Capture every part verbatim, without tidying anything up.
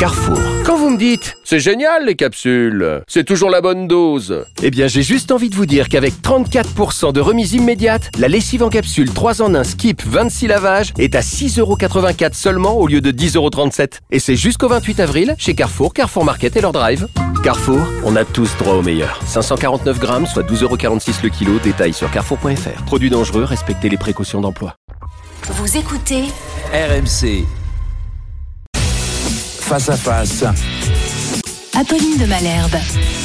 Carrefour. Quand vous me dites « C'est génial les capsules, c'est toujours la bonne dose », eh bien j'ai juste envie de vous dire qu'avec trente-quatre pour cent de remise immédiate, la lessive en capsule trois en un Skip vingt-six lavages est à six euros quatre-vingt-quatre seulement au lieu de dix euros trente-sept. Et c'est jusqu'au vingt-huit avril chez Carrefour, Carrefour Market et leur drive. Carrefour, on a tous droit au meilleur. cinq cent quarante-neuf grammes, soit douze euros quarante-six le kilo. Détail sur carrefour point f r. Produit dangereux, respectez les précautions d'emploi. Vous écoutez R M C. Face à face. Apolline de Malherbe.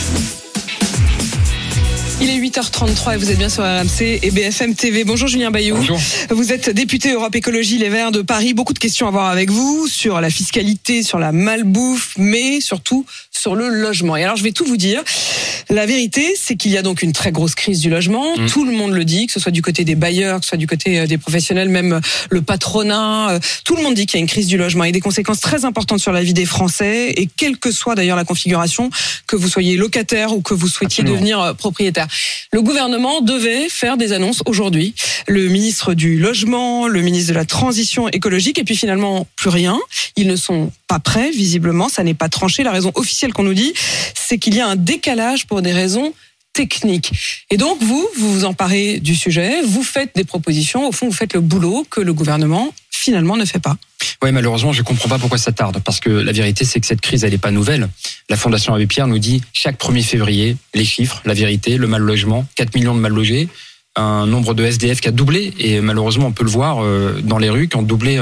Il est huit heures trente-trois et vous êtes bien sur R M C et B F M T V. Bonjour Julien Bayou. Bonjour. Vous êtes député Europe Écologie Les Verts de Paris. Beaucoup de questions à voir avec vous sur la fiscalité, sur la malbouffe, mais surtout sur le logement. Et alors je vais tout vous dire. La vérité, c'est qu'il y a donc une très grosse crise du logement. Mmh. Tout le monde le dit, que ce soit du côté des bailleurs, que ce soit du côté des professionnels, même le patronat. Tout le monde dit qu'il y a une crise du logement et des conséquences très importantes sur la vie des Français. Et quelle que soit d'ailleurs la configuration, que vous soyez locataire ou que vous souhaitiez Absolument. devenir propriétaire. Le gouvernement devait faire des annonces aujourd'hui. Le ministre du Logement, le ministre de la Transition écologique, et puis finalement plus rien. Ils ne sont pas prêts, visiblement. Ça n'est pas tranché. La raison officielle qu'on nous dit, c'est qu'il y a un décalage pour des raisons techniques. Et donc vous, vous vous emparez du sujet, vous faites des propositions. Au fond, vous faites le boulot que le gouvernement finalement ne fait pas. Oui, malheureusement, je comprends pas pourquoi ça tarde. Parce que la vérité, c'est que cette crise, elle est pas nouvelle. La Fondation Abbé Pierre nous dit chaque premier février, les chiffres, la vérité, le mal logement, quatre millions de mal logés, un nombre de S D F qui a doublé. Et malheureusement, on peut le voir dans les rues, qui ont doublé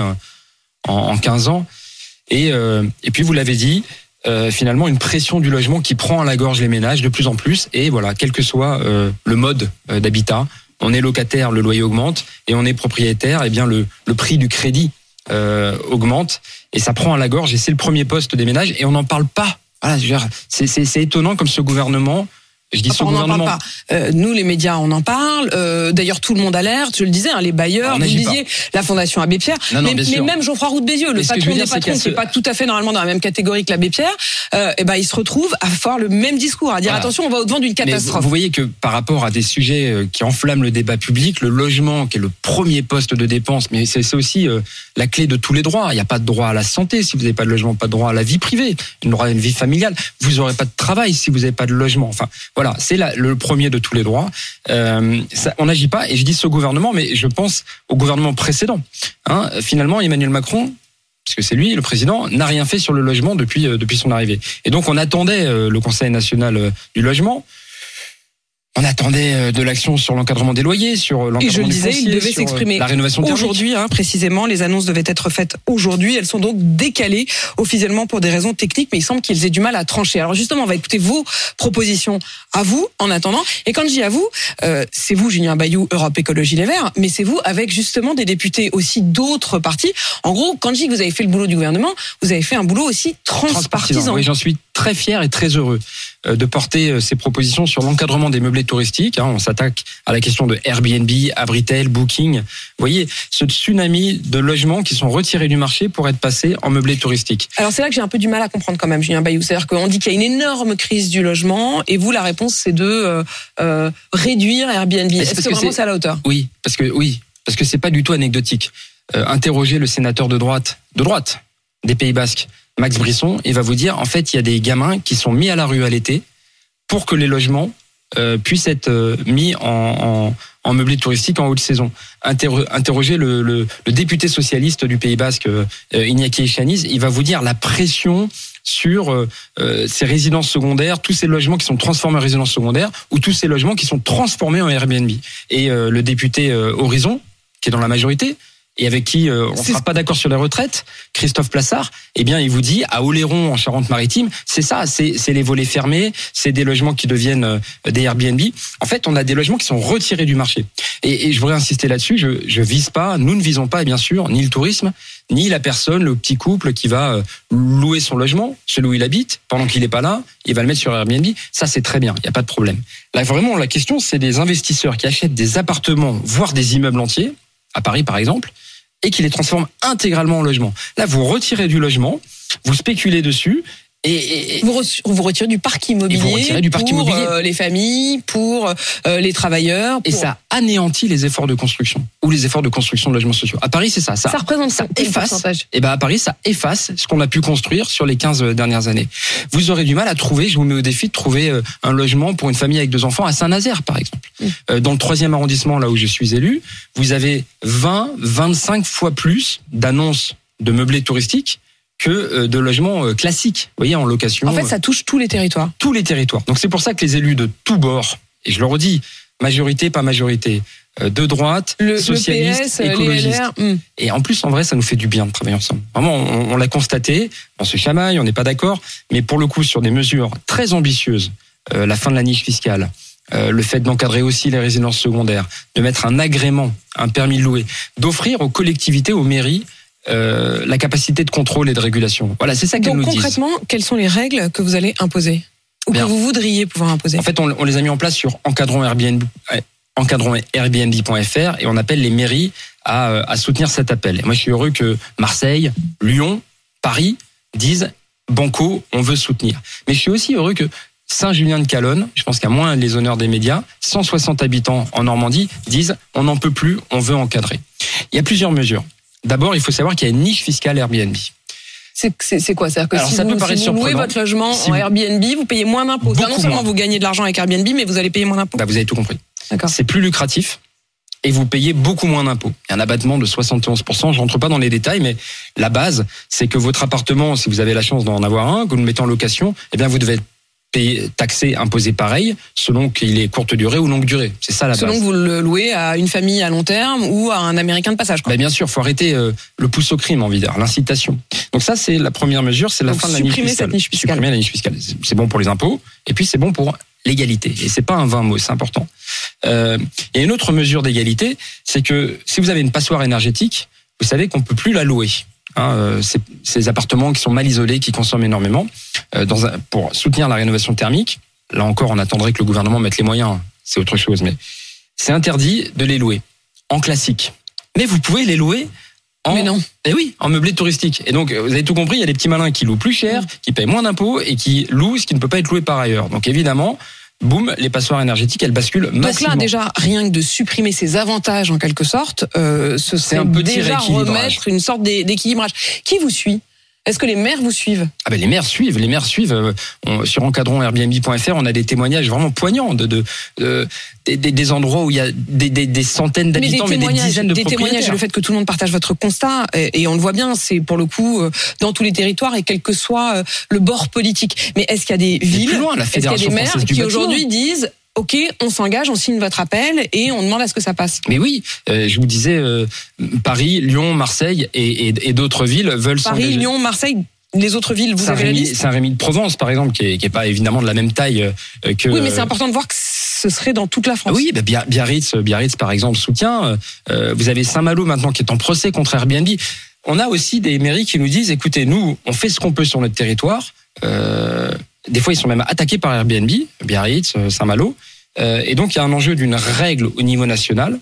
en quinze ans. Et, et puis, vous l'avez dit, Euh, finalement une pression du logement qui prend à la gorge les ménages de plus en plus. Et voilà, quel que soit euh, le mode euh, d'habitat, on est locataire, le loyer augmente, et on est propriétaire, et bien le, le prix du crédit euh, augmente, et ça prend à la gorge, et c'est le premier poste des ménages, et on n'en parle pas. Voilà, je veux dire, c'est, c'est, c'est étonnant comme ce gouvernement... Je dis enfin, ce on gouvernement. n'en parle pas. Euh, nous, les médias, on en parle. Euh, d'ailleurs, tout le monde alerte. Je le disais, hein, les bailleurs, vous le disiez, pas. La Fondation Abbé Pierre, non, non, mais, mais même Geoffroy Roux de Bézieux, le patron des patrons, qui n'est pas tout à fait normalement dans la même catégorie que l'Abbé Pierre, euh, et ben il se retrouve à faire le même discours, à dire voilà. Attention, on va au-devant d'une catastrophe. Mais vous voyez que par rapport à des sujets qui enflamment le débat public, le logement, qui est le premier poste de dépense, mais c'est, c'est aussi euh, la clé de tous les droits. Il n'y a pas de droit à la santé si vous n'avez pas de logement, pas de droit à la vie privée, une droit à une vie familiale. Vous n'aurez pas de travail si vous n'avez pas de logement. Enfin, voilà, c'est la, le premier de tous les droits. Euh, ça, on n'agit pas, et je dis ce gouvernement, mais je pense au gouvernement précédent. Hein, finalement, Emmanuel Macron, parce que c'est lui le président, n'a rien fait sur le logement depuis euh, depuis son arrivée. Et donc on attendait euh, le Conseil national euh, du logement. On attendait de l'action sur l'encadrement des loyers, sur l'encadrement des fonciers, Et je le disais, il devait s'exprimer la rénovation thermique. Aujourd'hui, hein, précisément, les annonces devaient être faites aujourd'hui. Elles sont donc décalées officiellement pour des raisons techniques, mais il semble qu'ils aient du mal à trancher. Alors justement, on va écouter vos propositions à vous, en attendant. Et quand je dis à vous, euh, c'est vous, Julien Bayou, Europe Écologie Les Verts, mais c'est vous avec justement des députés aussi d'autres partis. En gros, quand je dis que vous avez fait le boulot du gouvernement, vous avez fait un boulot aussi transpartisan. Oui, j'en suis très fier et très heureux de porter ces propositions sur l'encadrement des meublés touristiques. On s'attaque à la question de Airbnb, Abritel, Booking. Vous voyez, ce tsunami de logements qui sont retirés du marché pour être passés en meublés touristiques. Alors c'est là que j'ai un peu du mal à comprendre quand même, Julien Bayou. C'est-à-dire qu'on dit qu'il y a une énorme crise du logement, et vous, la réponse, c'est de euh, euh, réduire Airbnb. Est-ce, Est-ce que, que vraiment c'est... c'est à la hauteur ? Oui, parce que oui, parce que c'est pas du tout anecdotique. Euh, interrogez le sénateur de droite, de droite des Pays Basques, Max Brisson, il va vous dire, en fait, il y a des gamins qui sont mis à la rue à l'été pour que les logements euh, puissent être euh, mis en, en, en meublé touristique en haute saison. Interro- interrogez le, le, le député socialiste du Pays Basque, euh, Iñaki Echaniz, il va vous dire la pression sur euh, ces résidences secondaires, tous ces logements qui sont transformés en résidences secondaires, ou tous ces logements qui sont transformés en Airbnb. Et euh, le député euh, Horizon, qui est dans la majorité, et avec qui euh, on ne sera pas d'accord sur les retraites, Christophe Plassard, eh bien, il vous dit, à Oléron, en Charente-Maritime, c'est ça, c'est, c'est les volets fermés, c'est des logements qui deviennent euh, des Airbnb. En fait, on a des logements qui sont retirés du marché. Et, et je voudrais insister là-dessus, je, je vise pas, nous ne visons pas, bien sûr, ni le tourisme, ni la personne, le petit couple qui va euh, louer son logement, celui où il habite, pendant qu'il n'est pas là, il va le mettre sur Airbnb. Ça, c'est très bien, il n'y a pas de problème. Là, vraiment, la question, c'est des investisseurs qui achètent des appartements, voire des immeubles entiers, à Paris, par exemple, et qui les transforment intégralement en logement. Là, vous retirez du logement, vous spéculez dessus, Et, et, et vous, re- vous retirez du parc immobilier, vous retirez du parc pour immobilier. Euh, les familles, pour euh, les travailleurs. Pour... Et ça anéantit les efforts de construction ou les efforts de construction de logements sociaux. À Paris, c'est ça. Ça, ça représente ça quel efface. pourcentage ? Et ben à Paris, ça efface ce qu'on a pu construire sur les quinze dernières années. Vous aurez du mal à trouver, je vous mets au défi de trouver un logement pour une famille avec deux enfants à Saint-Nazaire, par exemple. Mmh. Dans le troisième arrondissement, là où je suis élu, vous avez vingt, vingt-cinq fois plus d'annonces de meublés touristiques que de logements classiques, vous voyez, en location. En fait, ça touche tous les territoires. Tous les territoires. Donc c'est pour ça que les élus de tous bords, et je le redis, majorité, pas majorité, de droite, le, socialiste, le P S, écologiste. Les L R, mm. Et en plus, en vrai, ça nous fait du bien de travailler ensemble. Vraiment, on, on l'a constaté, on se chamaille, on n'est pas d'accord, mais pour le coup, sur des mesures très ambitieuses, euh, la fin de la niche fiscale, euh, le fait d'encadrer aussi les résidences secondaires, de mettre un agrément, un permis de louer, d'offrir aux collectivités, aux mairies, Euh, la capacité de contrôle et de régulation. Voilà, c'est ça qu'elles nous disent. Donc concrètement, quelles sont les règles que vous allez imposer ou Bien. que vous voudriez pouvoir imposer ? En fait, on, on les a mis en place sur encadrons Airbnb, encadrons Airbnb point F R et on appelle les mairies à, à soutenir cet appel. Et moi, je suis heureux que Marseille, Lyon, Paris disent banco, on veut soutenir. Mais je suis aussi heureux que Saint-Julien-de-Calonne, je pense qu'à moins les honneurs des médias, cent soixante habitants en Normandie disent on n'en peut plus, on veut encadrer. Il y a plusieurs mesures. D'abord, il faut savoir qu'il y a une niche fiscale Airbnb. C'est, c'est, c'est quoi ? C'est-à-dire que Alors, si, ça vous, peut paraître si vous louez surprenant. votre logement si en vous... Airbnb, vous payez moins d'impôts. Non seulement moins. vous gagnez de l'argent avec Airbnb, mais vous allez payer moins d'impôts. Bah, vous avez tout compris. D'accord. C'est plus lucratif et vous payez beaucoup moins d'impôts. Il y a un abattement de soixante et onze pour cent. Je rentre pas dans les détails, mais la base, c'est que votre appartement, si vous avez la chance d'en avoir un, que vous le mettez en location, eh bien, vous devez être payé, taxé, imposé pareil, selon qu'il est courte durée ou longue durée. C'est ça la selon base. Selon que vous le louez à une famille à long terme ou à un Américain de passage. Quoi. Ben bien sûr, faut arrêter euh, le pouce au crime, envie de dire, l'incitation. Donc ça, c'est la première mesure, c'est la Donc fin de la niche fiscale. Cette niche fiscale. Supprimer la niche fiscale. C'est bon pour les impôts, et puis c'est bon pour l'égalité. Et c'est pas un vain mot, c'est important. Euh, il y a une autre mesure d'égalité, c'est que si vous avez une passoire énergétique, vous savez qu'on peut plus la louer. Hein, euh, ces, ces appartements qui sont mal isolés, qui consomment énormément, euh, dans un, pour soutenir la rénovation thermique. Là encore, on attendrait que le gouvernement mette les moyens. C'est autre chose, mais c'est interdit de les louer en classique. Mais vous pouvez les louer en, mais non. Eh oui, en meublé touristique. Et donc, vous avez tout compris, il y a des petits malins qui louent plus cher, mmh. qui payent moins d'impôts et qui louent ce qui ne peut pas être loué par ailleurs. Donc évidemment, boum, les passoires énergétiques, elles basculent massivement. Donc là, déjà, rien que de supprimer ces avantages, en quelque sorte, euh, ce serait un petit déjà remettre une sorte d'équilibrage. Qui vous suit ? Est-ce que les maires vous suivent ? Ah ben les maires suivent, les maires suivent. Euh, on, sur encadrons Airbnb point F R, on a des témoignages vraiment poignants de, de, de des, des endroits où il y a des, des, des centaines d'habitants, mais des, mais des dizaines de des propriétaires. Témoignages, le fait que tout le monde partage votre constat, et, et on le voit bien, c'est pour le coup dans tous les territoires et quel que soit le bord politique. Mais est-ce qu'il y a des villes, plus loin, la est-ce qu'il y a des maires qui bâtiment. aujourd'hui disent OK, on s'engage, on signe votre appel et on demande à ce que ça passe. Mais oui, euh, je vous disais, euh, Paris, Lyon, Marseille et, et, et d'autres villes veulent Paris, s'engager. Lyon, Marseille. Les autres villes, vous avez la liste ? Saint-Rémy de Provence, par exemple, qui est, qui est pas évidemment de la même taille euh, que. Oui, mais c'est important de voir que ce serait dans toute la France. Oui, bah Biarritz, Biarritz, par exemple, soutient. Euh, vous avez Saint-Malo maintenant qui est en procès contre Airbnb. On a aussi des mairies qui nous disent, écoutez, nous, on fait ce qu'on peut sur notre territoire. Euh, des fois, ils sont même attaqués par Airbnb, Biarritz, Saint-Malo. Euh, et donc, il y a un enjeu d'une règle au niveau national.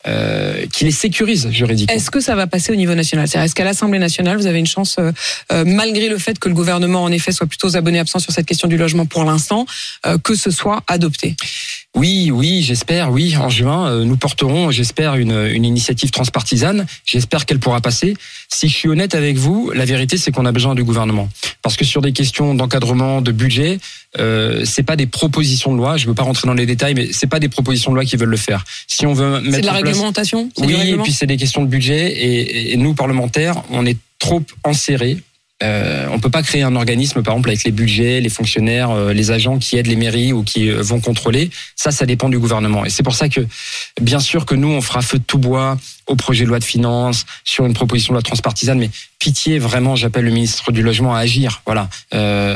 Euh, qui les sécurise juridiquement. Est-ce que ça va passer au niveau national ? C'est-à-dire, est-ce qu'à l'Assemblée nationale, vous avez une chance, euh, euh, malgré le fait que le gouvernement, en effet, soit plutôt abonné absent sur cette question du logement pour l'instant, euh, que ce soit adopté ? Oui, oui, j'espère, oui. En juin, euh, nous porterons, j'espère, une, une initiative transpartisane. J'espère qu'elle pourra passer. Si je suis honnête avec vous, la vérité, c'est qu'on a besoin du gouvernement. Parce que sur des questions d'encadrement, de budget, euh, c'est pas des propositions de loi. Je veux pas rentrer dans les détails, mais c'est pas des propositions de loi qui veulent le faire. Si on veut mettre c'est de la en place... réglementation. Oui, et puis c'est des questions de budget. Et, et nous, parlementaires, on est trop enserrés. Euh, on peut pas créer un organisme, par exemple, avec les budgets, les fonctionnaires, euh, les agents qui aident les mairies ou qui euh, vont contrôler. Ça, ça dépend du gouvernement. Et c'est pour ça que, bien sûr que nous, on fera feu de tout bois au projet de loi de finances, sur une proposition de loi transpartisane. Mais pitié, vraiment, j'appelle le ministre du Logement à agir. Voilà. Euh,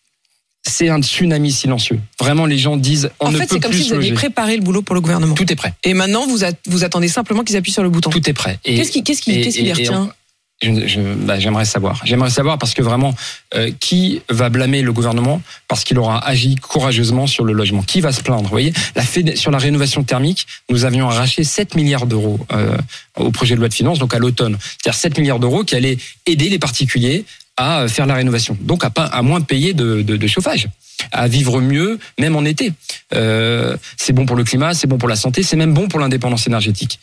c'est un tsunami silencieux. Vraiment, les gens disent, on en ne fait, peut plus se loger. En fait, c'est comme si vous aviez préparé le boulot pour le gouvernement. Tout est prêt. Et maintenant, vous, a, vous attendez simplement qu'ils appuient sur le bouton. Tout est prêt. Et, qu'est-ce qui, qu'est-ce qui, et, qu'est-ce qui les retient ? Je, je, bah, j'aimerais savoir. J'aimerais savoir parce que vraiment, euh, qui va blâmer le gouvernement parce qu'il aura agi courageusement sur le logement ? Qui va se plaindre ? Vous voyez, la fait, sur la rénovation thermique, nous avions arraché sept milliards d'euros euh, au projet de loi de finances, donc à l'automne. C'est-à-dire sept milliards d'euros qui allaient aider les particuliers à faire la rénovation. Donc à, pas, à moins payer de, de, de chauffage, à vivre mieux, même en été. Euh, c'est bon pour le climat, c'est bon pour la santé, c'est même bon pour l'indépendance énergétique.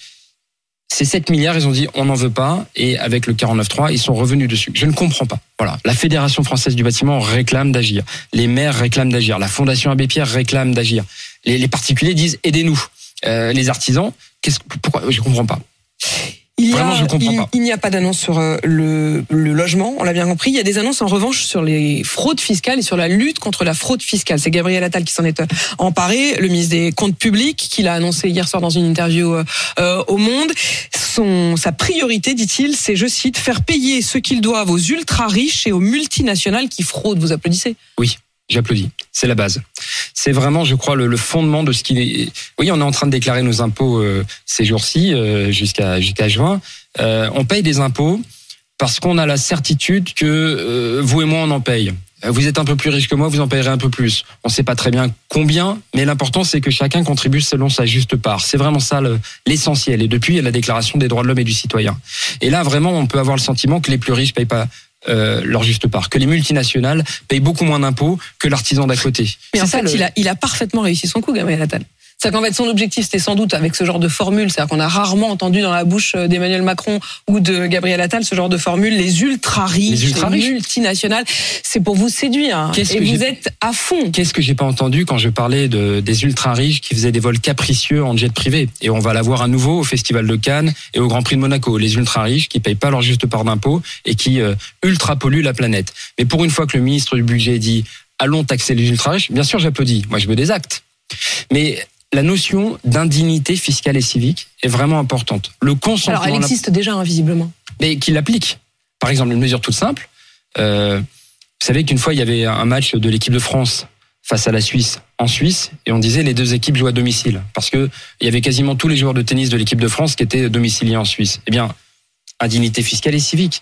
Ces sept milliards, ils ont dit on n'en veut pas, et avec le quarante-neuf trois, ils sont revenus dessus. Je ne comprends pas. Voilà, la Fédération française du bâtiment réclame d'agir, les maires réclament d'agir, la Fondation Abbé Pierre réclame d'agir. Les, les particuliers disent aidez-nous. Euh, les artisans, qu'est-ce, pourquoi je comprends pas. Il y, Vraiment, a, je comprends il, pas. il n'y a pas d'annonce sur le, le logement, on l'a bien compris. Il y a des annonces en revanche sur les fraudes fiscales et sur la lutte contre la fraude fiscale. C'est Gabriel Attal qui s'en est emparé, le ministre des Comptes publics, qui l'a annoncé hier soir dans une interview euh, au Monde. Son, sa priorité, dit-il, c'est, je cite, faire payer ce qu'ils doivent aux ultra-riches et aux multinationales qui fraudent. Vous applaudissez ? Oui. J'applaudis. C'est la base. C'est vraiment, je crois, le, le fondement de ce qu'il est. Oui, on est en train de déclarer nos impôts euh, ces jours-ci, euh, jusqu'à jusqu'à juin. Euh, on paye des impôts parce qu'on a la certitude que euh, vous et moi, on en paye. Vous êtes un peu plus riche que moi, vous en payerez un peu plus. On ne sait pas très bien combien, mais l'important, c'est que chacun contribue selon sa juste part. C'est vraiment ça le, l'essentiel. Et depuis, il y a la Déclaration des droits de l'homme et du citoyen. Et là, vraiment, on peut avoir le sentiment que les plus riches ne payent pas Euh, leur juste part, que les multinationales payent beaucoup moins d'impôts que l'artisan d'à côté. Mais c'est en ça, fait, le... il a, il a parfaitement réussi son coup, Gabriel Attal. C'est qu'en fait, son objectif, c'était sans doute avec ce genre de formule, c'est-à-dire qu'on a rarement entendu dans la bouche d'Emmanuel Macron ou de Gabriel Attal ce genre de formule, les ultra-riches, les, ultra les multinationales, c'est pour vous séduire. Qu'est-ce et que vous j'ai... êtes à fond. Qu'est-ce que j'ai pas entendu quand je parlais de, des ultra-riches qui faisaient des vols capricieux en jet privé? Et on va l'avoir à nouveau au Festival de Cannes et au Grand Prix de Monaco. Les ultra-riches qui payent pas leur juste part d'impôt et qui euh, ultra-polluent la planète. Mais pour une fois que le ministre du Budget dit « allons taxer les ultra-riches », bien sûr j'applaudis. Moi je veux des actes. Mais la notion d'indignité fiscale et civique est vraiment importante. Le consentement. Alors, elle existe déjà, hein, visiblement. Mais qui l'applique. Par exemple, une mesure toute simple. Euh, vous savez qu'une fois, il y avait un match de l'équipe de France face à la Suisse, en Suisse, et on disait les deux équipes jouent à domicile. Parce que il y avait quasiment tous les joueurs de tennis de l'équipe de France qui étaient domiciliés en Suisse. Eh bien, indignité fiscale et civique.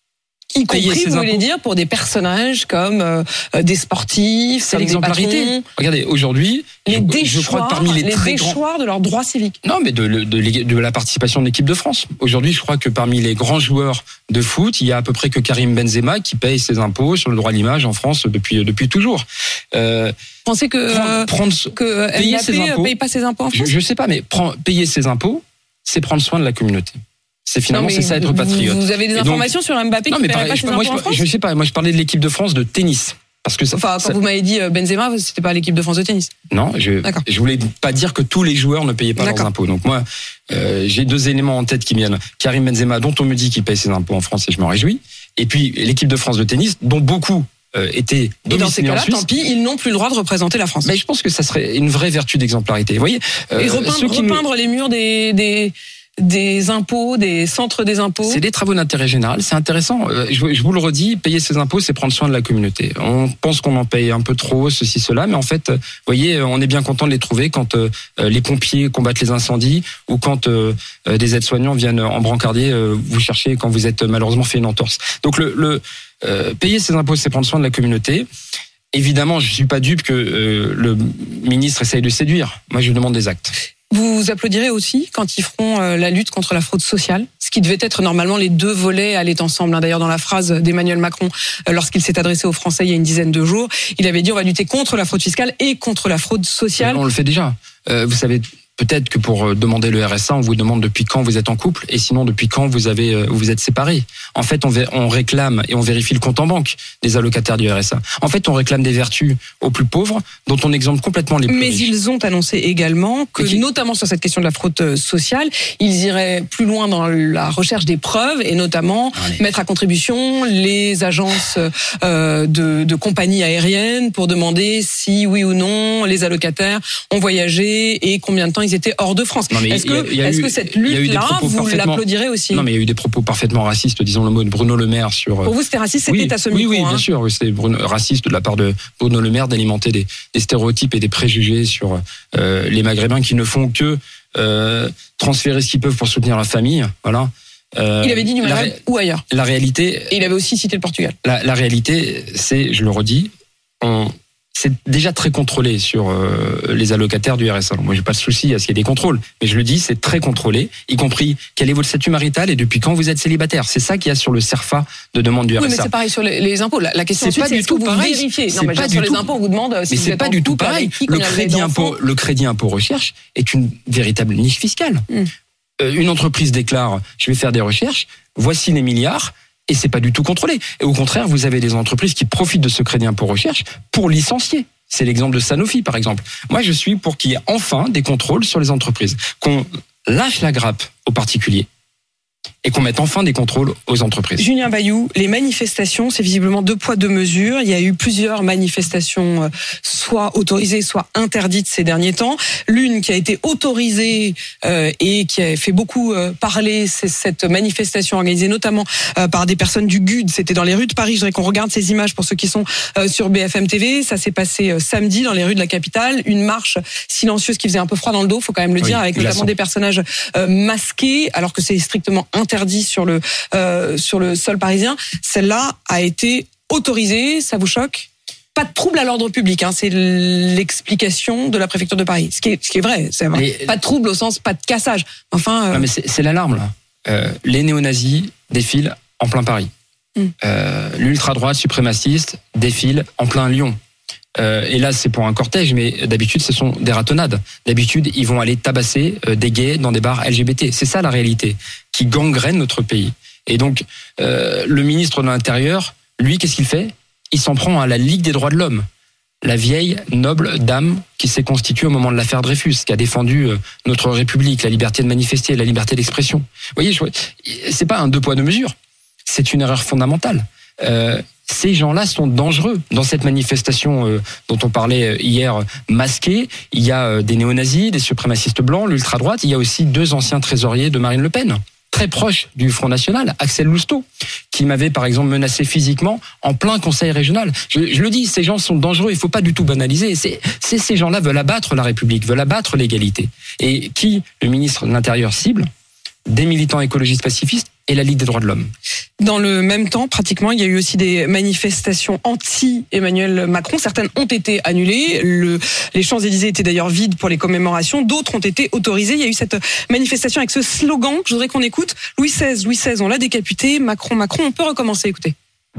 Y compris, vous voulez dire, pour des personnages comme euh, des sportifs, c'est l'exemplarité. Patrons, regardez, aujourd'hui, les je, déchoirs, je crois que parmi les, les très déchoirs grands... de leurs droits civiques. Non, mais de, de, de, de la participation de l'équipe de France. Aujourd'hui, je crois que parmi les grands joueurs de foot, il y a à peu près que Karim Benzema qui paye ses impôts sur le droit à l'image en France depuis depuis toujours. Euh, Vous pensez que prendre, prendre, que payer Mbappé ses impôts, paye pas ses impôts en France? Je, je sais pas, mais prend, payer ses impôts, c'est prendre soin de la communauté. C'est finalement non, c'est ça être patriote. Vous avez des informations donc, sur Mbappé non, qui ne paierait pas ses impôts je, en France? Je sais pas. Moi, je parlais de l'équipe de France de tennis. Parce que ça, enfin, quand ça... vous m'avez dit Benzema, c'était pas l'équipe de France de tennis. Non, je je voulais pas dire que tous les joueurs ne payaient pas D'accord. leurs impôts. Donc moi, euh, j'ai deux éléments en tête qui viennent. Karim Benzema, dont on me dit qu'il paye ses impôts en France et je m'en réjouis. Et puis l'équipe de France de tennis, dont beaucoup euh, étaient domiciliés en Suisse. Et dans ces cas-là, tant pis, ils n'ont plus le droit de représenter la France. Mais je pense que ça serait une vraie vertu d'exemplarité. Vous voyez, euh, et repeindre, ceux qui repeindre nous... les murs des des des impôts, des centres des impôts. C'est des travaux d'intérêt général, c'est intéressant. Je, je vous le redis, payer ses impôts, c'est prendre soin de la communauté. On pense qu'on en paye un peu trop, ceci, cela, mais en fait, vous voyez, on est bien content de les trouver quand euh, les pompiers combattent les incendies ou quand euh, des aides-soignants viennent en brancardier euh, vous chercher quand vous êtes malheureusement fait une entorse. Donc le, le euh, payer ses impôts, c'est prendre soin de la communauté. Évidemment, je suis pas dupe que euh, le ministre essaye de séduire. Moi, je demande des actes. Vous applaudirez aussi quand ils feront la lutte contre la fraude sociale, ce qui devait être normalement les deux volets allaient ensemble. D'ailleurs, dans la phrase d'Emmanuel Macron, lorsqu'il s'est adressé aux Français il y a une dizaine de jours, il avait dit on va lutter contre la fraude fiscale et contre la fraude sociale. On le fait déjà. Euh, vous savez, peut-être que pour demander le R S A, on vous demande depuis quand vous êtes en couple et sinon depuis quand vous avez vous êtes séparés. En fait, on, on réclame et on vérifie le compte en banque des allocataires du R S A. En fait, on réclame des vertus aux plus pauvres dont on exempte complètement les plus Mais riches. Ils ont annoncé également que, qui... notamment sur cette question de la fraude sociale, ils iraient plus loin dans la recherche des preuves et notamment Allez. mettre à contribution les agences euh, de, de compagnies aériennes pour demander si, oui ou non, les allocataires ont voyagé et combien de temps ils étaient hors de France. Non, est-ce que, est-ce eu, que cette lutte-là, vous parfaitement... l'applaudirez aussi? Non, mais il y a eu des propos parfaitement racistes, disons le mot de Bruno Le Maire sur... Pour vous, c'était raciste, c'était oui, à ce oui, micro. Oui, oui, hein. bien sûr, c'était Bruno, raciste de la part de Bruno Le Maire d'alimenter des, des stéréotypes et des préjugés sur euh, les Maghrébins qui ne font que euh, transférer ce qu'ils peuvent pour soutenir la famille. Voilà. Euh, il avait dit du Maghreb ré... ou ailleurs. La réalité... Et il avait aussi cité le Portugal. La, la réalité, c'est, je le redis, on... c'est déjà très contrôlé sur euh, les allocataires du R S A. Moi, j'ai pas de souci à ce qu'il y ait des contrôles, mais je le dis, c'est très contrôlé, y compris quel est votre statut marital et depuis quand vous êtes célibataire. C'est ça qu'il y a sur le CERFA de demande du R S A. Oui, mais c'est pareil sur les, les impôts. La, la question c'est ensuite, pas c'est du est-ce tout que vous pareil. vérifiez. Non, C'est mais pas sur du les tout. impôts, on vous demande si mais vous c'est êtes pas en du tout couple, pareil. avec qui, Le combien vous avez crédit d'enfants. impôt, le crédit impôt recherche est une véritable niche fiscale. Mm. Euh, une entreprise déclare, je vais faire des recherches, voici les milliards. Et c'est pas du tout contrôlé. Et au contraire, vous avez des entreprises qui profitent de ce crédit impôt recherche pour licencier. C'est l'exemple de Sanofi, par exemple. Moi, je suis pour qu'il y ait enfin des contrôles sur les entreprises, qu'on lâche la grappe aux particuliers et qu'on mette enfin des contrôles aux entreprises. Julien Bayou, les manifestations, c'est visiblement deux poids, deux mesures. Il y a eu plusieurs manifestations, euh, soit autorisées, soit interdites ces derniers temps. L'une qui a été autorisée euh, et qui a fait beaucoup euh, parler, c'est cette manifestation organisée notamment euh, par des personnes du G U D. C'était dans les rues de Paris. Je voudrais qu'on regarde ces images pour ceux qui sont euh, sur B F M T V. Ça s'est passé euh, samedi dans les rues de la capitale. Une marche silencieuse qui faisait un peu froid dans le dos, faut quand même le Oui, dire, avec glaçant. notamment des personnages euh, masqués, alors que c'est strictement interdit sur le euh, sur le sol parisien. Celle-là a été autorisée. Ça vous choque ? Pas de trouble à l'ordre public, hein, c'est l'explication de la préfecture de Paris. Ce qui est, ce qui est vrai, c'est vrai. Mais, pas de trouble au sens, pas de cassage. Enfin, euh... non, mais c'est, c'est l'alarme là. Euh, les néo-nazis défilent en plein Paris. Mm. Euh, l'ultra-droite suprémaciste défile en plein Lyon. Euh, et là, c'est pour un cortège, mais d'habitude, ce sont des ratonnades. D'habitude, ils vont aller tabasser euh, des gays dans des bars L G B T. C'est ça la réalité, qui gangrène notre pays. Et donc, euh, le ministre de l'Intérieur, lui, qu'est-ce qu'il fait ? Il s'en prend à la Ligue des droits de l'homme, la vieille noble dame qui s'est constituée au moment de l'affaire Dreyfus, qui a défendu euh, notre République, la liberté de manifester, la liberté d'expression. Vous voyez, je, c'est pas un deux poids deux mesures. C'est une erreur fondamentale. Euh, Ces gens-là sont dangereux. Dans cette manifestation euh, dont on parlait hier, euh, masquée, il y a euh, des néo-nazis, des suprémacistes blancs, l'ultra-droite. Il y a aussi deux anciens trésoriers de Marine Le Pen, très proches du Front National, Axel Lousteau, qui m'avait par exemple menacé physiquement en plein conseil régional. Je, je le dis, ces gens sont dangereux, il ne faut pas du tout banaliser. C'est, c'est ces gens-là veulent abattre la République, veulent abattre l'égalité. Et qui, le ministre de l'Intérieur, cible ? Des militants écologistes pacifistes et la Ligue des droits de l'homme. Dans le même temps, pratiquement, il y a eu aussi des manifestations anti-Emmanuel Macron. Certaines ont été annulées. Le, les Champs-Élysées étaient d'ailleurs vides pour les commémorations. D'autres ont été autorisées. Il y a eu cette manifestation avec ce slogan que je voudrais qu'on écoute. Louis seize, Louis seize, on l'a décapité. Macron, Macron, on peut recommencer. Écoutez.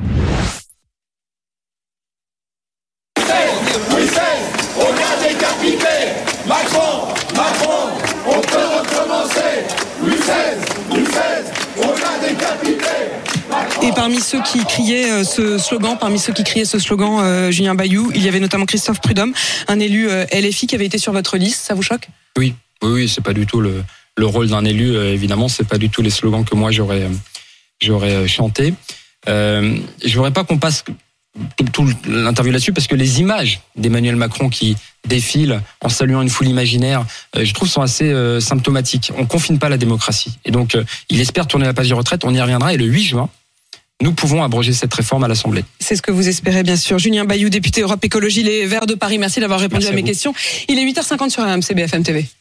Louis seize, on l'a décapité. Macron, Macron, on peut recommencer. Louis seize, Louis seize, on l'a décapité. Et parmi ceux qui criaient ce slogan, parmi ceux qui criaient ce slogan, euh, Julien Bayou, il y avait notamment Christophe Prudhomme, un élu euh, L F I qui avait été sur votre liste. Ça vous choque ? Oui, oui, oui, c'est pas du tout le, le rôle d'un élu. Euh, évidemment, c'est pas du tout les slogans que moi j'aurais, j'aurais chanté. Euh, je voudrais pas qu'on passe tout, tout l'interview là-dessus parce que les images d'Emmanuel Macron qui défile en saluant une foule imaginaire, euh, je trouve sont assez euh, symptomatiques. On confine pas la démocratie. Et donc, euh, il espère tourner la page des retraites. On y reviendra. Et le huit juin, nous pouvons abroger cette réforme à l'Assemblée. C'est ce que vous espérez, bien sûr. Julien Bayou, député Europe Écologie Les Verts de Paris. Merci d'avoir répondu Merci à mes vous. questions. Il est huit heures cinquante sur R M C B F M T V.